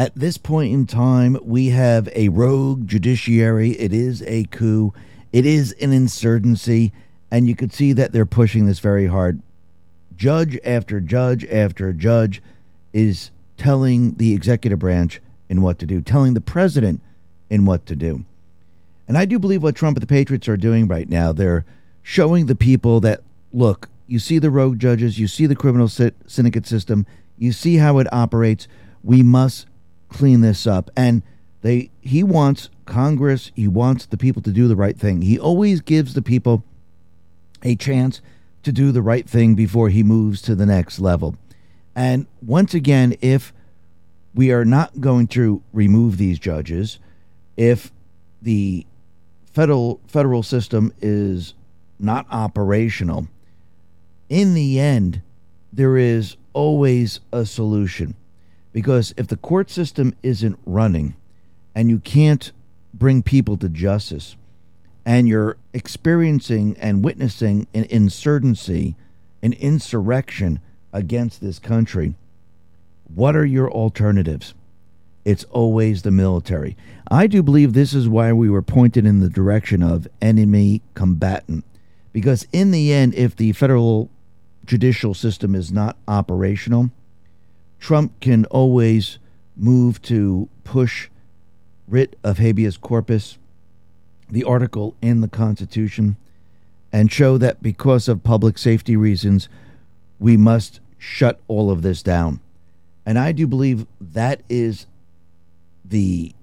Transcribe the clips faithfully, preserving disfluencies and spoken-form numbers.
At this point in time, we have a rogue judiciary. It is a coup. It is an insurgency. And you could see that they're pushing this very hard. Judge after judge after judge is telling the executive branch in what to do, telling the president in what to do. And I do believe what Trump and the Patriots are doing right now, they're showing the people that, look, you see the rogue judges, you see the criminal syndicate system, you see how it operates. We must clean this up. And they he wants Congress, he wants the people to do the right thing. He always gives the people a chance to do the right thing before he moves to the next level. And once again, if we are not going to remove these judges, if the federal federal system is not operational, in the end, there is always a solution. Because if the court system isn't running and you can't bring people to justice, and you're experiencing and witnessing an insurgency, an insurrection against this country, what are your alternatives? It's always the military. I do believe this is why we were pointed in the direction of enemy combatant. Because in the end, if the federal judicial system is not operational, Trump can always move to push writ of habeas corpus, the article in the Constitution, and show that because of public safety reasons, we must shut all of this down. And I do believe that is the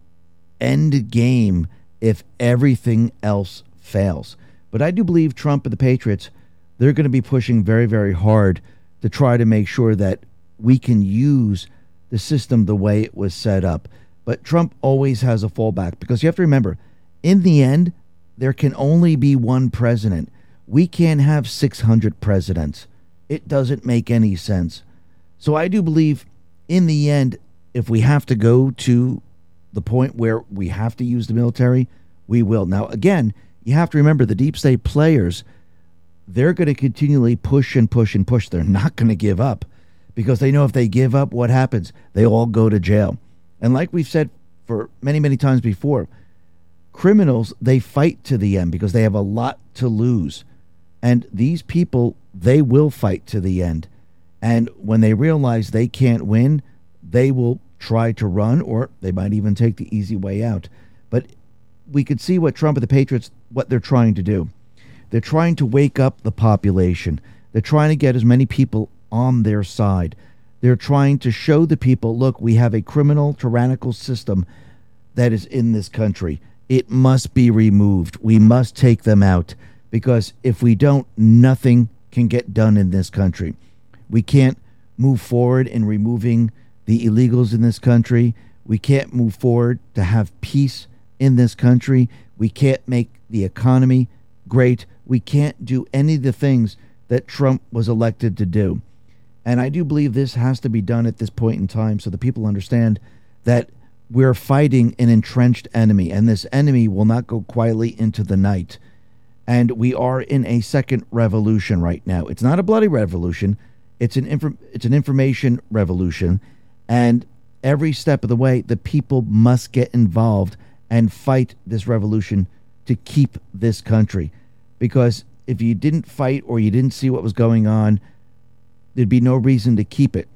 end game if everything else fails. But I do believe Trump and the Patriots, they're going to be pushing very, very hard to try to make sure that we can use the system the way it was set up. But Trump always has a fallback, because you have to remember, in the end, there can only be one president. We can't have six hundred presidents. It doesn't make any sense. So I do believe, in the end, if we have to go to the point where we have to use the military, we will. Now, again, you have to remember the deep state players, they're going to continually push and push and push. They're not going to give up, because they know if they give up, what happens? They all go to jail. And like we've said for many, many times before, criminals, they fight to the end because they have a lot to lose. And these people, they will fight to the end. And when they realize they can't win, they will try to run, or they might even take the easy way out. But we could see what Trump and the Patriots, what they're trying to do. They're trying to wake up the population. They're trying to get as many people on their side. They're trying to show the people, look, we have a criminal, tyrannical system that is in this country. It must be removed. We must take them out, because if we don't, nothing can get done in this country. We can't move forward in removing the illegals in this country. We can't move forward to have peace in this country. We can't make the economy great. We can't do any of the things that Trump was elected to do. And I do believe this has to be done at this point in time, so the people understand that we're fighting an entrenched enemy, and this enemy will not go quietly into the night. And we are in a second revolution right now. It's not a bloody revolution. It's an inf- it's an information revolution. And every step of the way, the people must get involved and fight this revolution to keep this country. Because if you didn't fight, or you didn't see what was going on, there'd be no reason to keep it.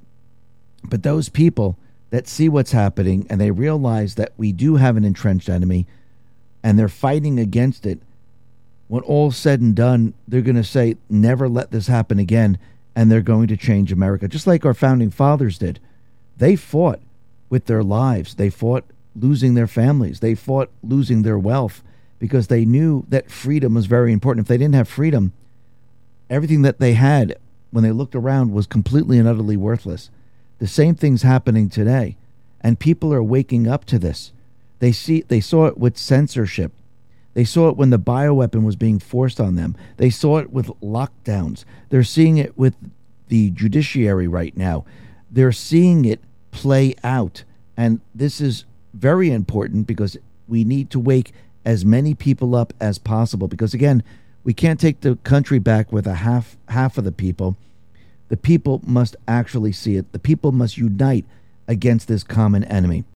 But those people that see what's happening and they realize that we do have an entrenched enemy and they're fighting against it, when all's said and done, they're going to say, never let this happen again, and they're going to change America, just like our founding fathers did. They fought with their lives. They fought losing their families. They fought losing their wealth, because they knew that freedom was very important. If they didn't have freedom, everything that they had when they looked around was completely and utterly worthless. The same thing's happening today, and people are waking up to this. They see, they saw it with censorship. They saw it when the bioweapon was being forced on them. They saw it with lockdowns. They're seeing it with the judiciary right now. They're seeing it play out, and this is very important, because we need to wake as many people up as possible, because again, we can't take the country back with a half half of the people. The people must actually see it. The people must unite against this common enemy.